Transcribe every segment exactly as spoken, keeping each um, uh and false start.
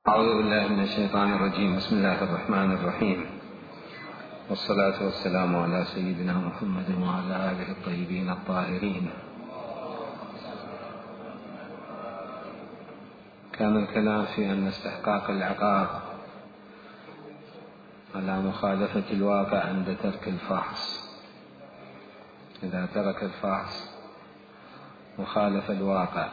أعوذ بالله من الشيطان الرجيم. بسم الله الرحمن الرحيم، والصلاة والسلام على سيدنا محمد وعلى آله الطيبين الطاهرين. كان الكلام في أن استحقاق العقاب على مخالفة الواقع عند ترك الفحص. إذا ترك الفحص وخالف الواقع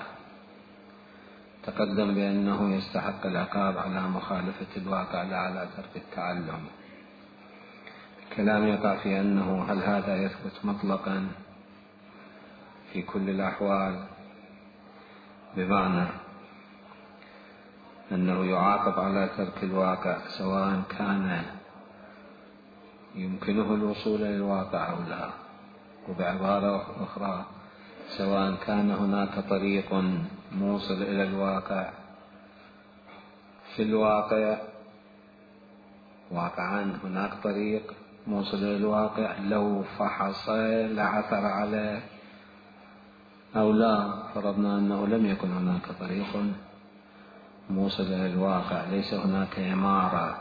تقدم بأنه يستحق العقاب على مخالفة الواقع لا على ترك التعلم. الكلام يقع في أنه هل هذا يثبت مطلقا في كل الأحوال، بمعنى أنه يعاقب على ترك الواقع سواء كان يمكنه الوصول إلى الواقع أو لا، وبعبارة أخرى سواء كان هناك طريق موصل إلى الواقع في الواقع واقعا هناك طريق موصل إلى الواقع لو فحص لعثر عليه، أو لا فرضنا أنه لم يكن هناك طريق موصل إلى الواقع، ليس هناك إمارة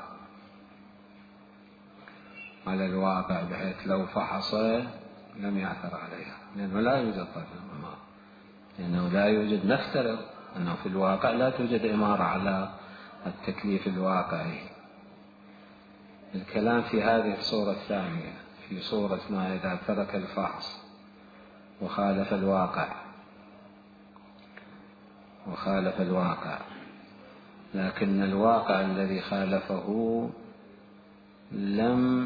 على الواقع بحيث لو فحص لم يعثر عليها، لأنه لا يوجد طريق إمارة، لأنه لا يوجد، نفترض أنه في الواقع لا توجد إمارة على التكليف الواقعي. الكلام في هذه الصورة الثانية، في صورة ما إذا ترك الفحص وخالف الواقع وخالف الواقع لكن الواقع الذي خالفه لم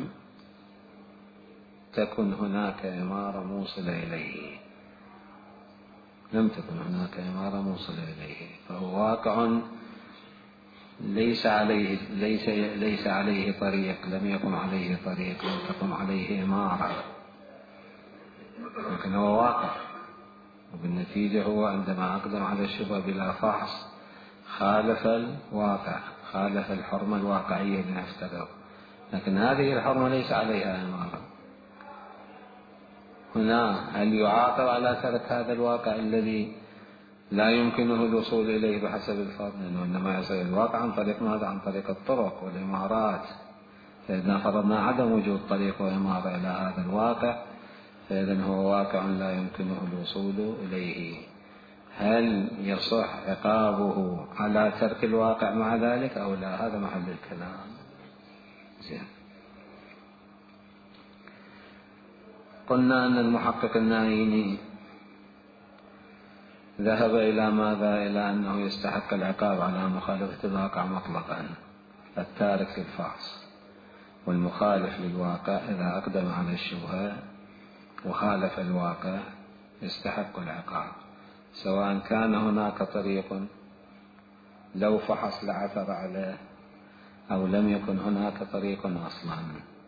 تكن هناك إمارة موصلة إليه لم تكن هناك إمارة موصلة إليه فهو واقع ليس عليه ليس ليس عليه طريق، لم يكن عليه طريق، لم تكن عليه إمارة، لكن هو واقع، وبالنتيجة هو عندما أقدم على الشبهة بلا فحص خالف الواقع، خالف الحرمة الواقعية لنفترض، لكن هذه الحرمة ليس عليها إمارة. هنا هل يعاقب على ترك هذا الواقع الذي لا يمكنه الوصول إليه بحسب الفرض، لأنه إنما يصل الواقع عن طريق ماذا؟ عن طريق الطرق والإمارات. فإذا فرضنا عدم وجود طريق وإمارة إلى هذا الواقع فإذن هو واقع لا يمكنه الوصول إليه. هل يصح عقابه على ترك الواقع مع ذلك أو لا؟ هذا محل الكلام. زين. قلنا أن المحقق النايني ذهب إلى ماذا؟ إلى أنه يستحق العقاب على مخالفة الواقع مطلقا، التارك للفحص والمخالف للواقع إذا أقدم على الشبهة وخالف الواقع يستحق العقاب، سواء كان هناك طريق لو فحص لعثر عليه أو لم يكن هناك طريق أصلا.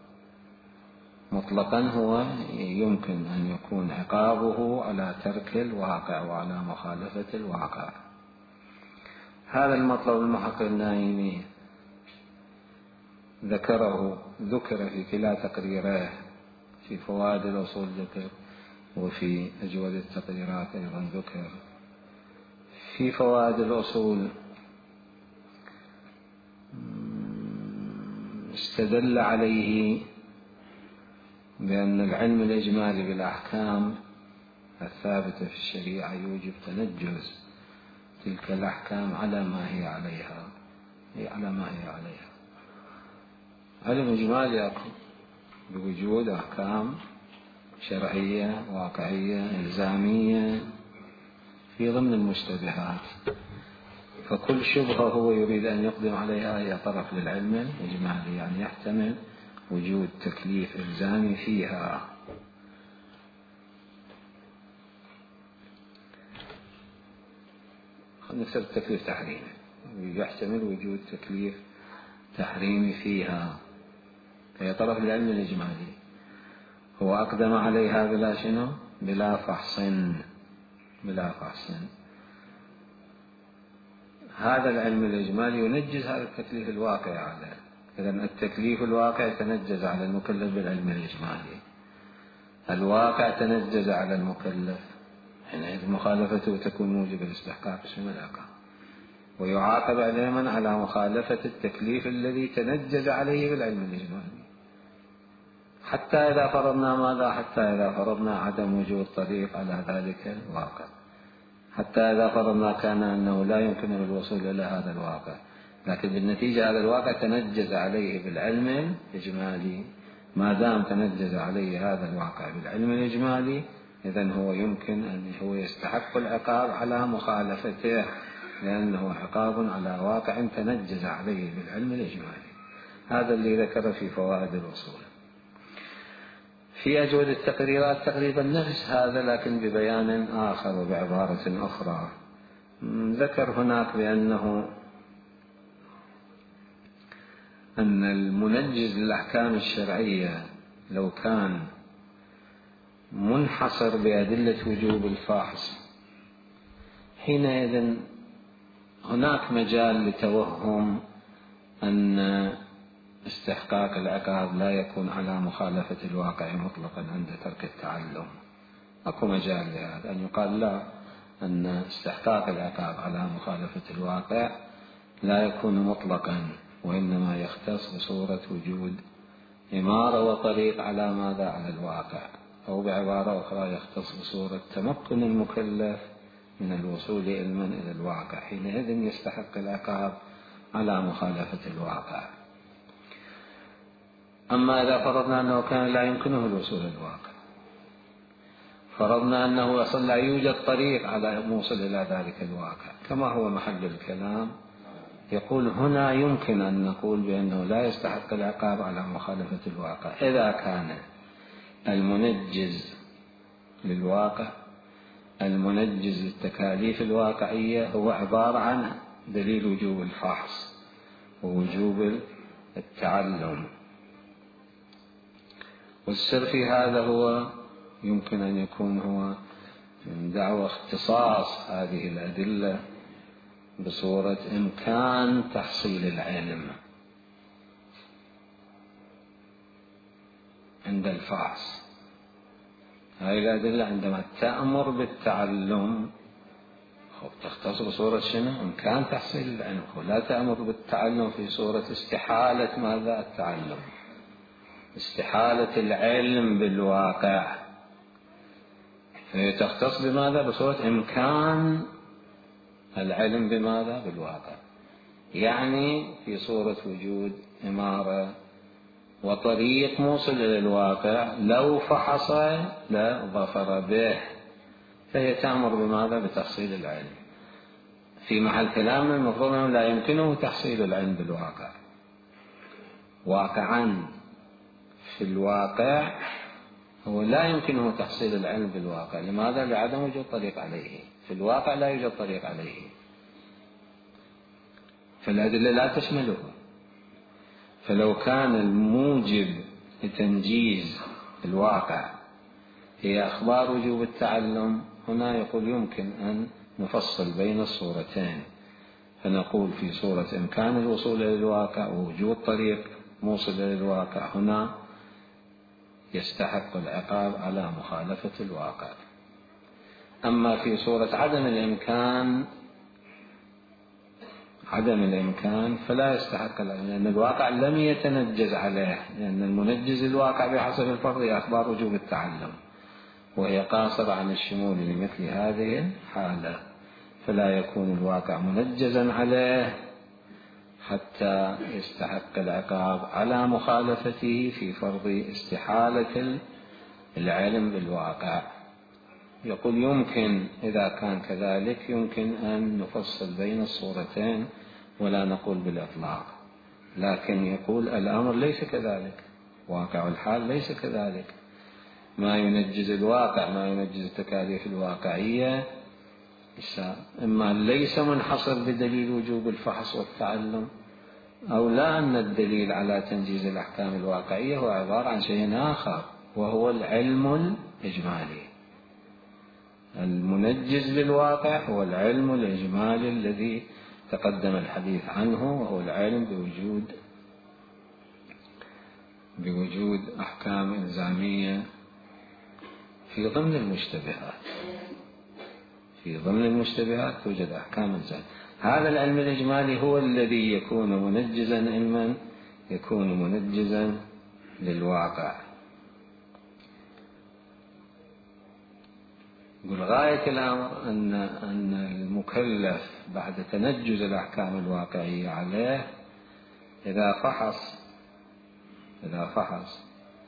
مطلقا هو يمكن أن يكون عقابه على ترك الواقع وعلى مخالفة الواقع. هذا المطلب المحقق النايمي ذكره ذكر في كلا تقريره، في فوائد الأصول ذكر وفي أجود التقريرات أيضا ذكر. في فوائد الأصول استدل عليه بأن العلم الإجمالي بالأحكام الثابتة في الشريعة يوجب تنجز تلك الأحكام على ما هي عليها هي على ما هي عليها علم إجمالي يقول بوجود أحكام شرعية واقعية إلزامية في ضمن المشتبهات، فكل شبهة هو يريد أن يقدم عليها هي طرف للعلم الإجمالي، يعني يحتمل وجود تكليف إلزامي فيها. خلينا نفسر تكليف تحريمي، يحتمل وجود تكليف تحريمي فيها، هي طرف للعلم الإجمالي، هو أقدم عليها بلا شنو؟ بلا فحص بلا فحص هذا العلم الإجمالي ينجز هذا التكليف الواقع عليه. إذن التكليف الواقع تنجز على المكلف بالعلم الإجمالي، الواقع تنجز على المكلف، حينئذ مخالفته تكون موجبة لاستحقاق اسم العقاب. ويعاقب علما على مخالفة التكليف الذي تنجز عليه بالعلم الإجمالي. حتى إذا فرضنا ماذا؟ حتى إذا فرضنا عدم وجود طريق على ذلك الواقع، حتى إذا فرضنا كان أنه لا يمكن الوصول إلى هذا الواقع، لكن بالنتيجة هذا الواقع تنجز عليه بالعلم الإجمالي. ما دام تنجز عليه هذا الواقع بالعلم الإجمالي، إذن هو يمكن أن هو يستحق العقاب على مخالفته، لأنه عقاب على واقع تنجز عليه بالعلم الإجمالي. هذا اللي ذكر في فوائد الوصول. في أجود التقريرات تقريبا نفس هذا لكن ببيان آخر وبعبارة أخرى. ذكر هناك بأنه أن المنجز للأحكام الشرعية لو كان منحصر بأدلة وجوب الفحص، حينئذ هناك مجال لتوهم أن استحقاق العقاب لا يكون على مخالفة الواقع مطلقا عند ترك التعلم. أكو مجال لهذا أن يقال لا، أن استحقاق العقاب على مخالفة الواقع لا يكون مطلقا، وإنما يختص بصورة وجود إمارة وطريق على ماذا؟ على الواقع، أو بعبارة أخرى يختص بصورة تمكن المكلف من الوصول علما إلى الواقع، حينئذ يستحق العقاب على مخالفة الواقع. أما إذا فرضنا أنه كان لا يمكنه الوصول إلى الواقع، فرضنا أنه أصلا لا يوجد طريق على موصل إلى ذلك الواقع كما هو محل الكلام، يقول هنا يمكن أن نقول بأنه لا يستحق العقاب على مخالفة الواقع إذا كان المنجز للواقع، المنجز للتكاليف الواقعية، هو عبارة عن دليل وجوب الفحص ووجوب التعلم. والسر في هذا هو يمكن أن يكون هو من دعوى اختصاص هذه الأدلة بصورة إمكان تحصيل العلم عند الفحص. هذه الأدلة عندما تأمر بالتعلم تختص بصورة شنو؟ إمكان تحصيل العلم، ولا تأمر بالتعلم في صورة استحالة ماذا؟ التعلم، استحالة العلم بالواقع. تختص بماذا؟ بصورة إمكان العلم بماذا؟ بالواقع، يعني في صورة وجود إمارة وطريق موصل إلى الواقع لو فحص لا ظفر به، فهي تأمر بماذا؟ بتحصيل العلم. في محل كلامنا المفروض أنه لا يمكنه تحصيل العلم بالواقع واقعا، في الواقع هو لا يمكنه تحصيل العلم بالواقع. لماذا؟ لعدم وجود طريق عليه، في الواقع لا يوجد طريق عليه، فالأدلة لا تشمله. فلو كان الموجب لتنجيز الواقع هي أخبار وجوب التعلم، هنا يقول يمكن أن نفصل بين الصورتين، فنقول في صورة إمكان الوصول إلى الواقع ووجود طريق موصل إلى الواقع، هنا يستحق العقاب على مخالفة الواقع. أما في صورة عدم الإمكان عدم الإمكان فلا يستحق، لأن الواقع لم يتنجز عليه، لأن المنجز الواقع بحسب الفرض أخبار وجوب التعلم، وهي قاصرة عن الشمول لمثل هذه الحالة، فلا يكون الواقع منجزا عليه حتى يستحق العقاب على مخالفته في فرض استحالة العلم بالواقع. يقول يمكن إذا كان كذلك يمكن أن نفصل بين الصورتين ولا نقول بالإطلاق، لكن يقول الأمر ليس كذلك، واقع الحال ليس كذلك. ما ينجز الواقع، ما ينجز التكاليف الواقعية، إما ليس منحصر بدليل وجوب الفحص والتعلم، أو لا أن الدليل على تنجيز الأحكام الواقعية هو عبارة عن شيء آخر، وهو العلم الإجمالي. المنجز للواقع هو العلم الإجمالي الذي تقدم الحديث عنه، وهو العلم بوجود بوجود أحكام إلزامية في ضمن المشتبهات. في ضمن المشتبهات توجد أحكام إلزامية، هذا العلم الإجمالي هو الذي يكون منجزا علما، يكون منجزا للواقع. يقول غاية الأمر أن أن المكلف بعد تنجز الأحكام الواقعية عليه إذا فحص إذا فحص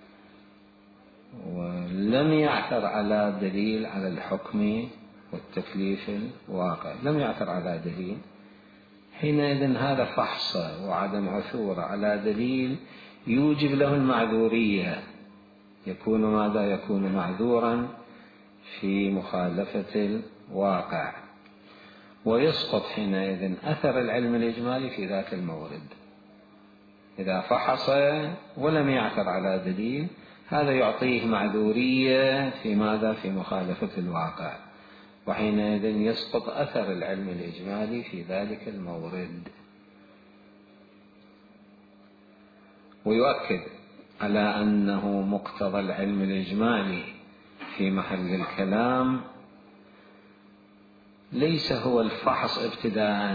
ولم يعثر على دليل على الحكم والتكليف الواقع، لم يعثر على دليل، حينئذ هذا فحص وعدم عثور على دليل يوجب له المعذورية، يكون ماذا؟ يكون معذورا في مخالفة الواقع، ويسقط حينئذ أثر العلم الإجمالي في ذاك المورد. إذا فحص ولم يعثر على دليل هذا يعطيه معذورية في ماذا؟ في مخالفة الواقع، وحينئذ يسقط أثر العلم الإجمالي في ذلك المورد. ويؤكد على أنه مقتضى العلم الإجمالي في محل الكلام ليس هو الفحص ابتداء،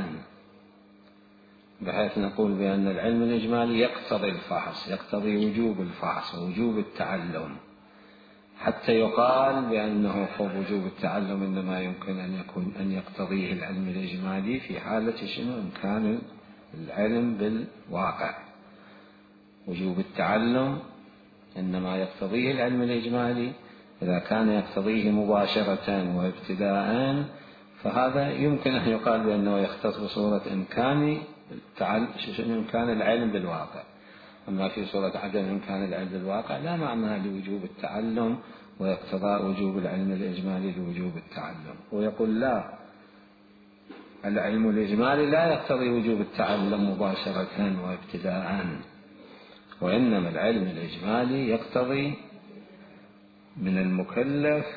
بحيث نقول بأن العلم الإجمالي يقتضي الفحص، يقتضي وجوب الفحص ووجوب التعلم، حتى يقال بأنه وجوب التعلم إنما يمكن أن يكون أن يقتضيه العلم الإجمالي في حالة شنو؟ إمكان العلم بالواقع. وجوب التعلم إنما يقتضيه العلم الإجمالي إذا كان يقتضيه مباشرة وابتداء، فهذا يمكن أن يقال بأنه يختص بصورة إمكان إمكان العلم بالواقع. أما في صورة عدم إمكان العلم بالواقع لا معنى لوجوب التعلم ويقتضى وجوب العلم الإجمالي لوجوب التعلم. ويقول لا، العلم الإجمالي لا يقتضي وجوب التعلم مباشرة وابتداء، وإنما العلم الإجمالي يقتضي من المكلف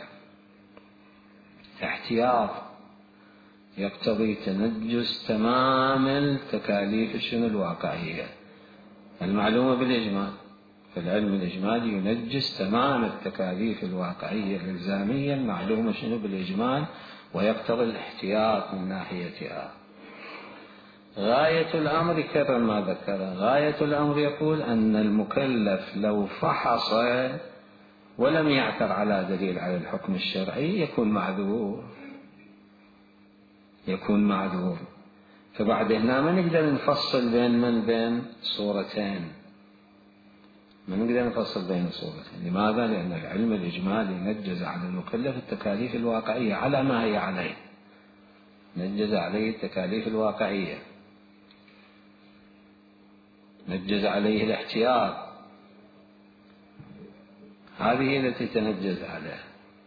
احتياط، يقتضي تنجز تمام التكاليف شنو الواقعية المعلومة بالإجمال. فالعلم الإجمالي ينجز تمام التكاليف الواقعية الإلزامية المعلومة شنو بالإجمال، ويقتضي الاحتياط من ناحيتها. غاية الأمر كرر ما ذكر، غاية الأمر يقول أن المكلف لو فحص ولم يعثر على دليل على الحكم الشرعي يكون معذور، يكون معذور. فبعد هنا ما نقدر نفصل بين من بين صورتين، ما نقدر نفصل بين صورتين. لماذا؟ لأن العلم الإجمالي نجز على المكلف التكاليف الواقعية على ما هي عليه، نجز عليه التكاليف الواقعية، نجز عليه الاحتياط، هذه التي تنجز عليه.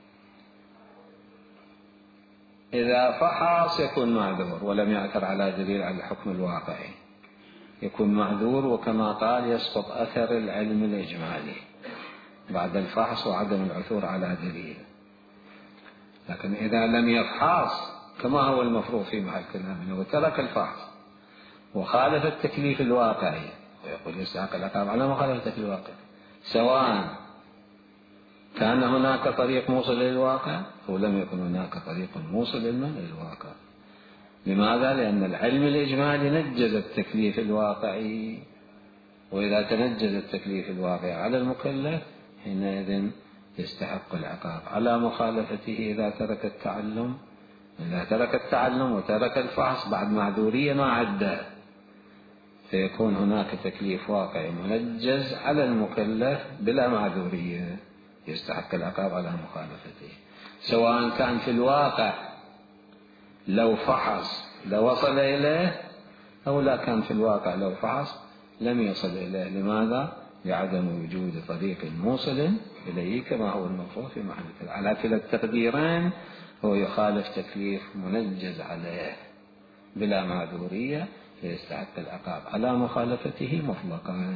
إذا فحص يكون معذور ولم يعثر على دليل على الحكم الواقعي يكون معذور، وكما قال يسقط أثر العلم الإجمالي بعد الفحص وعدم العثور على دليل. لكن إذا لم يفحص كما هو المفروض في محل كلامنا وترك الفحص وخالف التكليف الواقعي، ويقول يستحق العقاب على مخالفة التكليف الواقعي، سواء كان هناك طريق موصل للواقع أو لم يكن هناك طريق موصل للواقع. لماذا؟ لأن العلم الإجمالي نجز التكليف الواقعي، وإذا تنجز التكليف الواقعي على المكلف حينئذ يستحق العقاب على مخالفته إذا ترك التعلم. إذا ترك التعلم وترك الفحص بعد معذورية ما عدى، فيكون هناك تكليف واقعي منجز على المكلف بلا معذورية، يستحق العقاب على مخالفته، سواء كان في الواقع لو فحص لوصل إليه أو لا كان في الواقع لو فحص لم يصل إليه. لماذا؟ لعدم وجود طريق موصل إليه كما هو المفروض في محل الكلام. على كلا التقديرين هو يخالف تكليف منجز عليه بلا معذورية فيستحق العقاب على مخالفته مطلقا.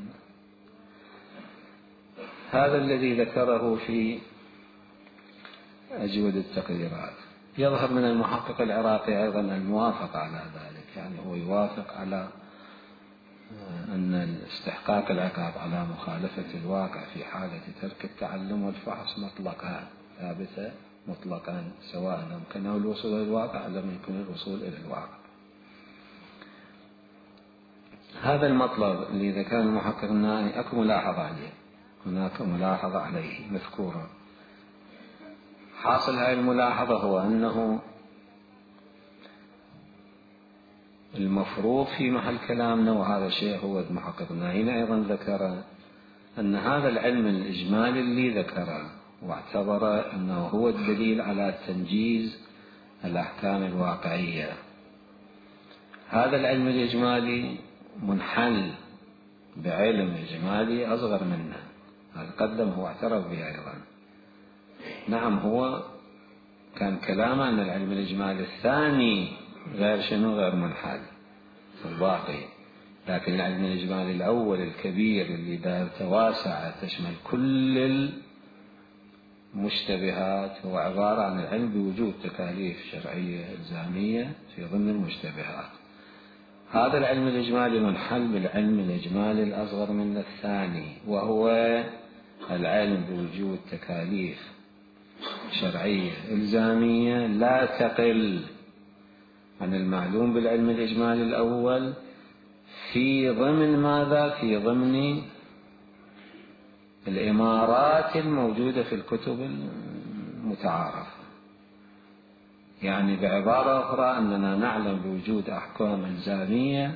هذا الذي ذكره في أجود التقديرات. يظهر من المحقق العراقي أيضا الموافق على ذلك، يعني هو يوافق على أن استحقاق العقاب على مخالفة الواقع في حالة ترك التعلم والفحص مطلقا ثابتة مطلقا، سواء أمكنه الوصول إلى الواقع أو لم يمكن الوصول إلى الواقع. هذا المطلب اللي ذكر المحقق النائي أكو ملاحظة عليه، هناك ملاحظة عليه مذكورة. حاصل هذه الملاحظة هو أنه المفروض في محل كلامنا، وهذا الشيء هو المحقق النائي أيضا ذكر، أن هذا العلم الإجمالي اللي ذكره واعتبر أنه هو الدليل على تنجيز الأحكام الواقعية، هذا العلم الإجمالي منحل بعلم إجمالي أصغر منه. هذا قدم هو اعترف به أيضا. نعم، هو كان كلامه أن العلم الإجمالي الثاني غير شنو، غير منحل في الواقع، لكن العلم الإجمالي الأول الكبير اللي دائرته واسعة تشمل كل المشتبهات هو عبارة عن العلم بوجود تكاليف شرعية إلزامية في ضمن المشتبهات. هذا العلم الإجمالي منحل بالعلم الإجمالي الأصغر من الثاني، وهو العلم بوجود تكاليف شرعية إلزامية لا تقل عن المعلوم بالعلم الإجمالي الأول في ضمن ماذا؟ في ضمن الإمارات الموجودة في الكتب المتعارفة. يعني بعبارة أخرى أننا نعلم بوجود أحكام إلزامية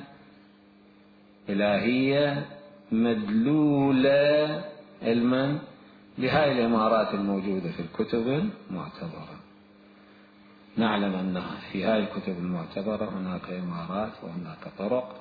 إلهية مدلولة علما لهذه الإمارات الموجودة في الكتب المعتبرة. نعلم أن في هذه الكتب المعتبرة هناك إمارات وهناك طرق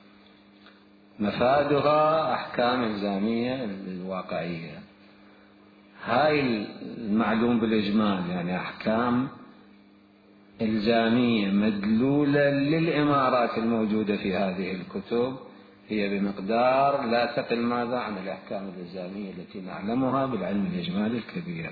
مفادها أحكام إلزامية للواقعية. هاي المعلوم بالإجمال يعني أحكام إلزامية مدلولة للإمارات الموجودة في هذه الكتب هي بمقدار لا تقل ماذا عن الأحكام الإلزامية التي نعلمها بالعلم الإجمالي الكبير.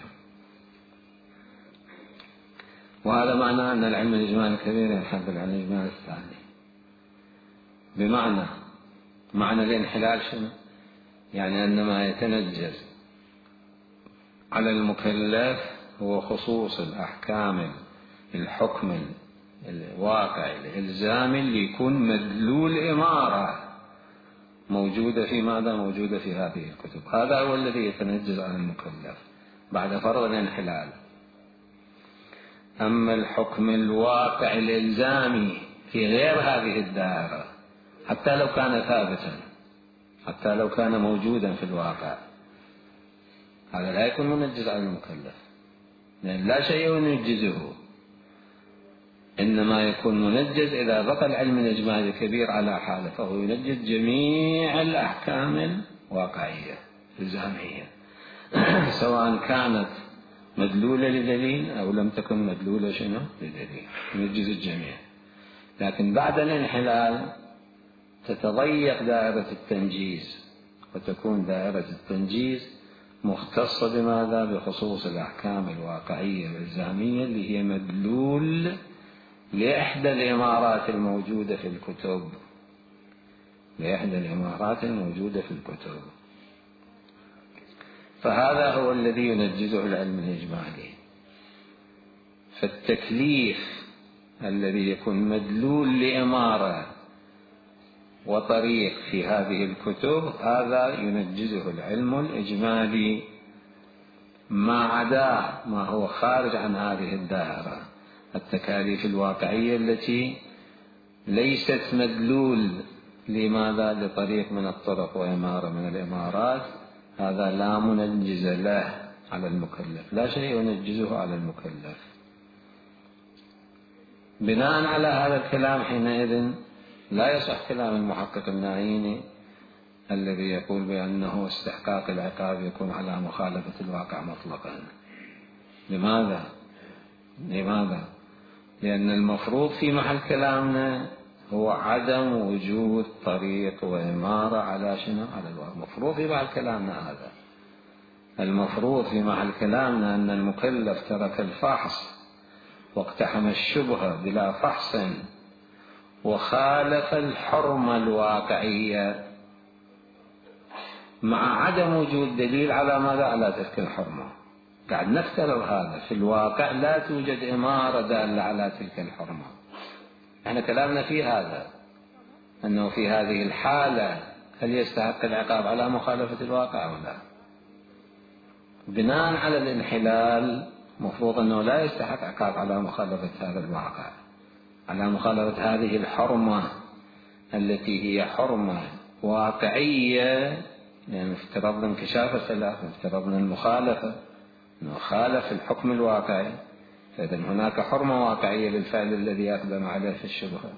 وهذا معنى أن العلم الإجمالي الكبير ينحل بالعلم الإجمالي الثاني. بمعنى معنى الانحلال شنو؟ يعني أن ما يتنجز على المكلف هو خصوص الأحكام الحكم الواقعي الإلزامي اللي يكون مدلول إمارة موجودة في ماذا؟ موجودة في هذه الكتب. هذا هو الذي يتنجز على المكلف بعد فرض الانحلال. أما الحكم الواقع الإلزامي في غير هذه الدائرة حتى لو كان ثابتا، حتى لو كان موجودا في الواقع، هذا لا يكون منجز على المكلف، لأن لا شيء ينجزه، إنما يكون منجز إذا بقى العلم الإجمالي الكبير على حاله، فهو ينجز جميع الأحكام الواقعية الإلزامية سواء كانت مدلولة لدليل أو لم تكن مدلولة شنو لدليل، ينجز الجميع. لكن بعد الانحلال تتضيق دائرة التنجيز وتكون دائرة التنجيز مختصة بماذا؟ بخصوص الأحكام الواقعية الإلزامية اللي هي مدلول لإحدى الإمارات الموجودة في الكتب، لإحدى الإمارات الموجودة في الكتب. فهذا هو الذي ينجزه العلم الإجمالي. فالتكليف الذي يكون مدلول لإمارة وطريق في هذه الكتب هذا ينجزه العلم الإجمالي، ما عدا ما هو خارج عن هذه الدائرة، التكاليف الواقعية التي ليست مدلول لماذا؟ لطريق من الطرق وإمارة من الإمارات، هذا لا منجز له على المكلف، لا شيء ينجزه على المكلف. بناء على هذا الكلام حينئذ لا يصح كلام المحقق النائيني الذي يقول بأنه استحقاق العقاب يكون على مخالفة الواقع مطلقا. لماذا؟ لماذا؟ لأن المفروض في محل كلامنا هو عدم وجود طريق وإمارة على شنو؟ على الواقع. المفروض في محل كلامنا هذا، المفروض في محل كلامنا أن المكلف ترك الفحص واقتحم الشبهة بلا فحص وخالف الحرمة الواقعية مع عدم وجود دليل على ماذا؟ على تلك الحرمة. قاعد نفترض هذا في الواقع لا توجد إمارة دالة على تلك الحرمة، احنا كلامنا في هذا. أنه في هذه الحالة هل يستحق العقاب على مخالفة الواقع أو لا؟ بناء على الانحلال مفروض أنه لا يستحق عقاب على مخالفة هذا الواقع، على مخالفة هذه الحرمة التي هي حرمة واقعية، يعني افترضنا انكشاف الخلاف، افترضنا المخالفة أنه خالف الحكم الواقعي، فإذا هناك حرمة واقعية للفعل الذي أقدم عليه في الشبهة.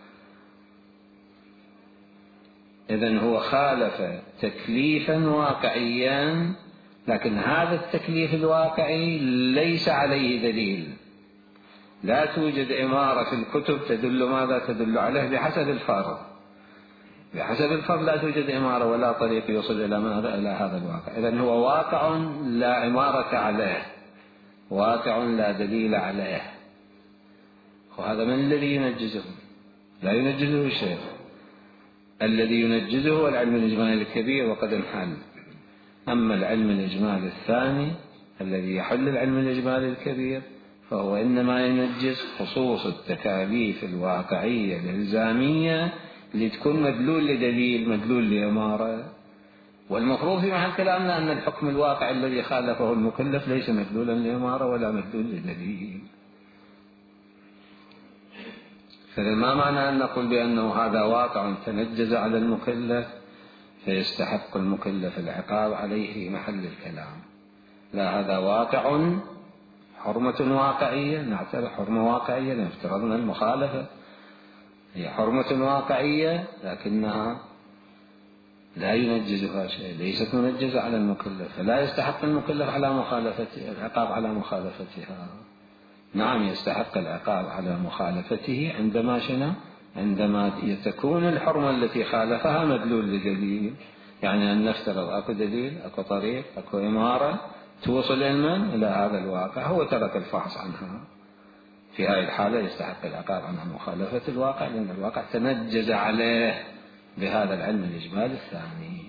إذن هو خالف تكليفا واقعيا، لكن هذا التكليف الواقعي ليس عليه دليل، لا توجد إمارة في الكتب تدل ماذا تدل عليه بحسب الفرض، بحسب الفرض لا توجد إمارة ولا طريق يوصل إلى ماذا إلى هذا الواقع. إذن هو واقع لا إمارة عليه، واقع لا دليل عليه، وهذا من الذي ينجزه؟ لا ينجزه الشيخ، الذي ينجزه هو العلم الإجمالي الكبير وقد انحل. أما العلم الإجمالي الثاني الذي يحل العلم الإجمالي الكبير فهو إنما ينجز خصوص التكاليف الواقعية الإلزامية اللي تكون مدلول لدليل، مدلول لإمارة. والمفروض في محل كلامنا أن الحكم الواقع الذي خالفه المكلف ليس مدلولا لإمارة ولا مدلول لدليل. فما معنى أن نقول بأنه هذا واقع تنجز على المكلف فيستحق المكلف العقاب عليه في محل الكلام؟ لا، هذا واقع حرمة واقعية، نعتبر حرمة واقعية نفترضنا المخالفة هي حرمة واقعية لكنها لا ينجزها شيء، ليست منجزة على المكلف، فلا يستحق المكلف على مخالفتها العقاب على مخالفتها. نعم يستحق العقاب على مخالفته عندما شنو؟ عندما تكون الحرمة التي خالفها مدلول لدليل، يعني أن نفترض أكو دليل، أكو طريق، أكو إمارة توصل علما إلى هذا الواقع، هو ترك الفحص عنها، في هذه الحالة يستحق العقاب عن مخالفة الواقع لأن الواقع تنجز عليه بهذا العلم الإجمالي الثاني.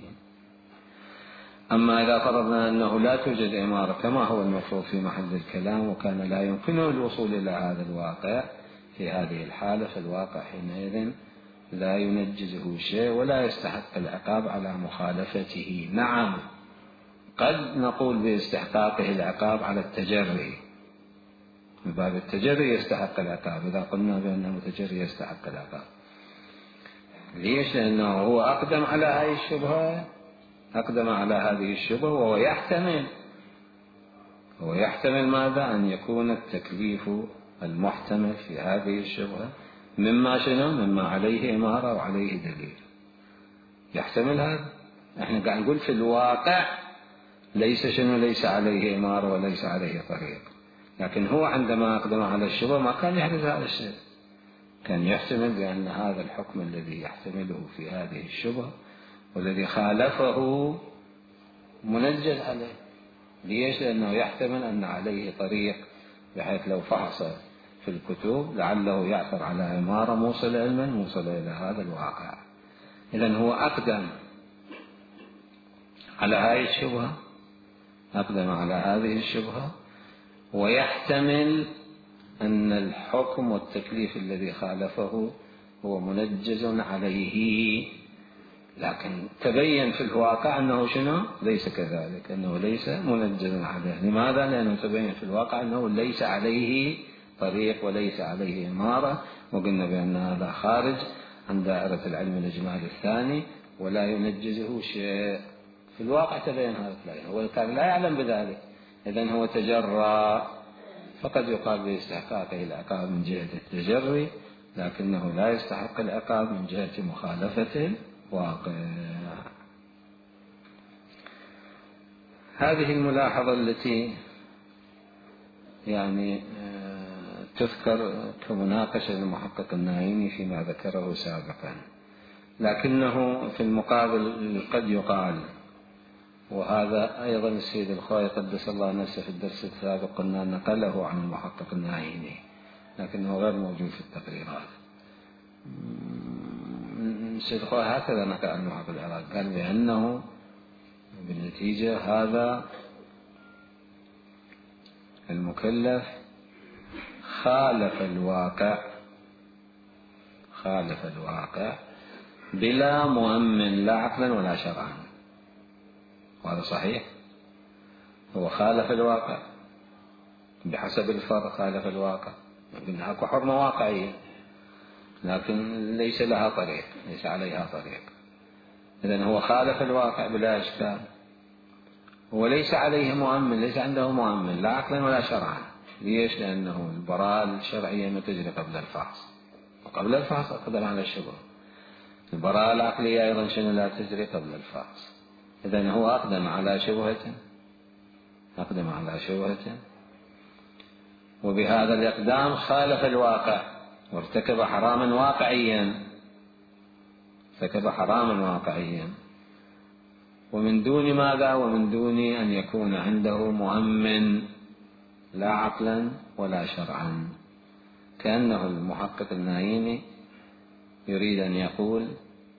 أما إذا فرضنا أنه لا توجد إمارة كما هو المفروض في محل الكلام وكان لا يمكنه الوصول إلى هذا الواقع، في هذه الحالة فالواقع حينئذ لا ينجزه شيء ولا يستحق العقاب على مخالفته. نعم قد نقول باستحقاقه العقاب على التجري، من باب التجري يستحق العقاب، إذا قلنا بأنه متجري يستحق العقاب. ليش؟ لأنه هو أقدم على هذه الشبهة، أقدم على هذه الشبهة وهو يحتمل هو يحتمل ماذا؟ أن يكون التكليف المحتمل في هذه الشبهة مما شنو؟ مما عليه إمارة وعليه دليل، يحتمل هذا. احنا قاعد نقول في الواقع ليس شنو؟ ليس عليه إمارة وليس عليه طريق، لكن هو عندما أقدم على الشبهة ما كان يحدث هذا الشيء، كان يحتمل بأن هذا الحكم الذي يحتمله في هذه الشبهة والذي خالفه منجز عليه. ليش؟ لأنه يحتمل أن عليه طريق بحيث لو فحص في الكتب لعله يعثر على إمارة موصل علما موصل إلى هذا الواقع. إذن هو أقدم على هذه الشبهة، أقدم على هذه الشبهة، ويحتمل أن الحكم والتكليف الذي خالفه هو منجز عليه، لكن تبين في الواقع أنه شنو؟ ليس كذلك، أنه ليس منجز عليه. لماذا؟ لأنه تبين في الواقع أنه ليس عليه طريق وليس عليه إمارة، وقلنا بأن هذا خارج عن دائرة العلم الإجمالي الثاني ولا ينجزه شيء. في الواقع تبين هذا، هو كان لا يعلم بذلك، إذن هو تجرى، فقد يقال باستحقاقه العقاب من جهة التجري، لكنه لا يستحق العقاب من جهة مخالفة الواقع. هذه الملاحظة التي يعني تذكر كمناقشة للمحقق النايمي فيما ذكره سابقا، لكنه في المقابل قد يقال، وهذا أيضا السيد الخوئي قدس الله نفسه في الدرس السابق قلنا نقله عن المحقق النايمي لكنه غير موجود في التقريرات. السيد الخوئي هكذا نقل عن المحقق العراق، قال بأنه بالنتيجة هذا المكلف خالف الواقع خالف الواقع بلا مؤمن لا عقلا ولا شرعا، وهذا صحيح. هو خالف الواقع بحسب الفرق، خالف الواقع، لكن اكو حرمة واقعية لكن ليس لها طريق، ليس عليها طريق. إذن هو خالف الواقع بلا إشكال، وليس عليه مؤمن، ليس عنده مؤمن لا عقلا ولا شرعا. ليش؟ لأنه البراءة الشرعية ما تجري قبل الفحص، وقبل الفحص أقدم على الشبهة. البراءة العقلية أيضا شنو لا تجري قبل الفحص. إذن هو أقدم على شبهة، أقدم على شبهة، وبهذا الإقدام خالف الواقع وارتكب حراما واقعيا، ارتكب حراما واقعيا، ومن دون ماذا؟ ومن دون أن يكون عنده مؤمن لا عقلا ولا شرعا. كأنه المحقق النايمي يريد أن يقول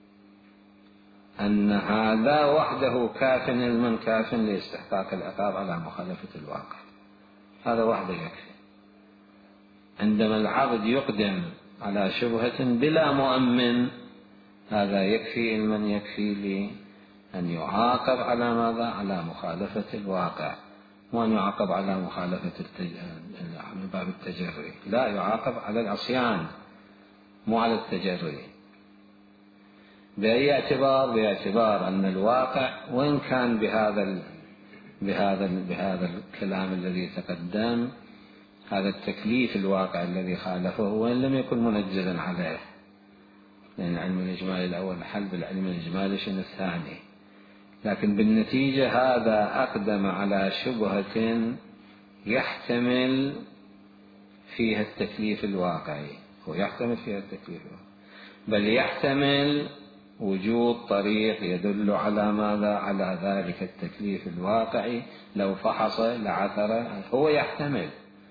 أن هذا وحده كاف، علما كاف لاستحقاق العقاب على مخالفة الواقع. هذا وحده يكفي. عندما العبد يقدم على شبهة بلا مؤمن، هذا يكفي علما، يكفي لأن يعاقب على ماذا؟ على مخالفة الواقع، وأن يعاقب على مخالفة التج... من باب التجري، لا يعاقب على العصيان مو على التجري. بأي اعتبار؟ باعتبار أن الواقع وإن كان بهذا ال... بهذا ال... بهذا الكلام الذي تقدم، هذا التكليف الواقع الذي خالفه وإن لم يكن منجزا عليه، لأن العلم الإجمالي الأول حل بالعلم الإجمالي شنو الثاني، لكن بالنتيجة هذا أقدم على شبهة يحتمل فيها التكليف الواقعي، ويحتمل فيها التكليف الواقعي، بل يحتمل وجود طريق يدل على ماذا؟ على ذلك التكليف الواقعي. لو فحص لعثر، هو يحتمل.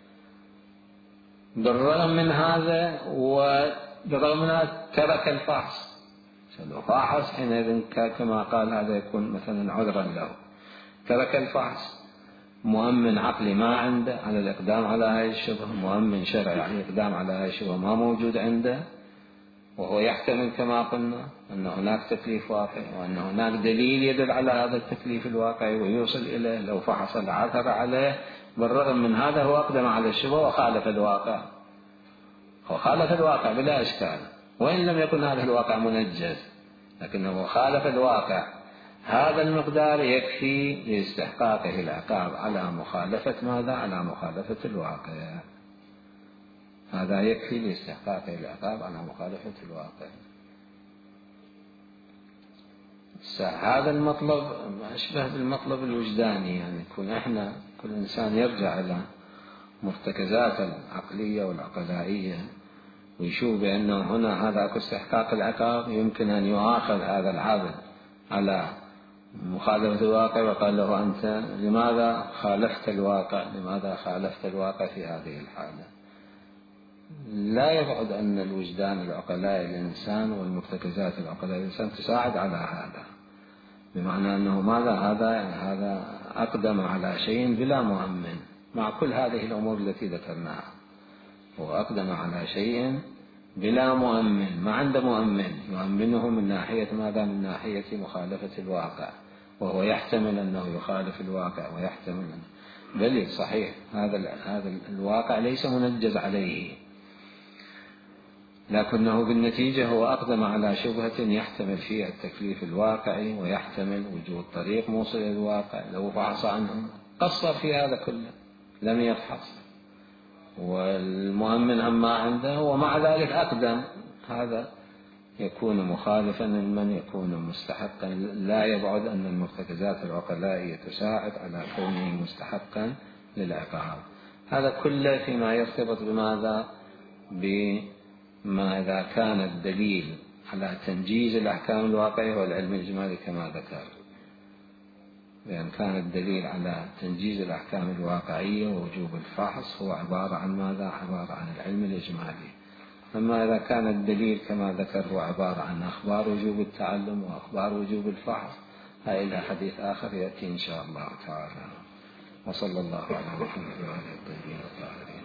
بالرغم من هذا وبالرغم من هذا ترك الفحص. لو فحص حينئذ كما قال هذا يكون مثلا عذرا له. ترك الفحص، مؤمن عقلي ما عنده على الإقدام على هذه الشبهة، مؤمن شرعي على الإقدام على هذه الشبهة ما موجود عنده، وهو يحتمل كما قلنا أن هناك تكليف واقعي، وأن هناك دليل يدل على هذا التكليف الواقعي ويوصل إليه. لو فحص العثر عليه. بالرغم من هذا هو أقدم على الشبهة وخالف الواقع، هو خالف الواقع بلا إشكال، وإن لم يكن هذا الواقع منجز، لكنه خالف الواقع. هذا المقدار يكفي لاستحقاقه العقاب على مخالفة ماذا؟ على مخالفة الواقع. هذا يكفي لاستحقاقه العقاب على مخالفة الواقع. هذا المطلب أشبه بالمطلب الوجداني، يعني يكون إحنا كل إنسان يرجع إلى مرتكزات العقلية والعقلائية ويشوف بأنه هنا هذا استحقاق العقاب، يمكن أن يؤاخذ هذا العبد على مخالفة الواقع، وقال له أنت لماذا خالفت الواقع؟ لماذا خالفت الواقع في هذه الحالة؟ لا يبعد أن الوجدان العقلاء الإنسان والمرتكزات العقلاء الإنسان تساعد على هذا، بمعنى أنه ماذا هذا؟ يعني هذا أقدم على شيء بلا مؤمن مع كل هذه الأمور التي ذكرناها، هو أقدم على شيء بلا مؤمن، ما عنده مؤمن يؤمنه من ناحية ماذا؟ من ناحية مخالفة الواقع، وهو يحتمل أنه يخالف الواقع ويحتمل أنه بل صحيح هذا هذا الواقع ليس منجز عليه، لكنه بالنتيجة هو أقدم على شبهة يحتمل فيها التكليف الواقعي ويحتمل وجود طريق موصل إلى الواقع. لو فحص عنه قصر في هذا كله، لم يفحص، والمؤمن أما عنده ومع ذلك أقدم، هذا يكون مخالفا لمن يكون مستحقا. لا يبعد أن المرتكزات العقلائية تساعد على كونه مستحقا للعقاب. هذا كله فيما يرتبط بماذا؟ بما إذا كان الدليل على تنجيز الأحكام الواقعية والعلم الإجمالي كما ذكر، لأن كان الدليل على تنجيز الأحكام الواقعية ووجوب الفحص هو عبارة عن ماذا؟ عبارة عن العلم الإجمالي. أما إذا كان الدليل كما ذكر هو عبارة عن أخبار وجوب التعلم وأخبار وجوب الفحص، هذا إلى حديث آخر يأتي إن شاء الله تعالى. وصلى الله على محمد وعلى آله الطيبين الطاهرين.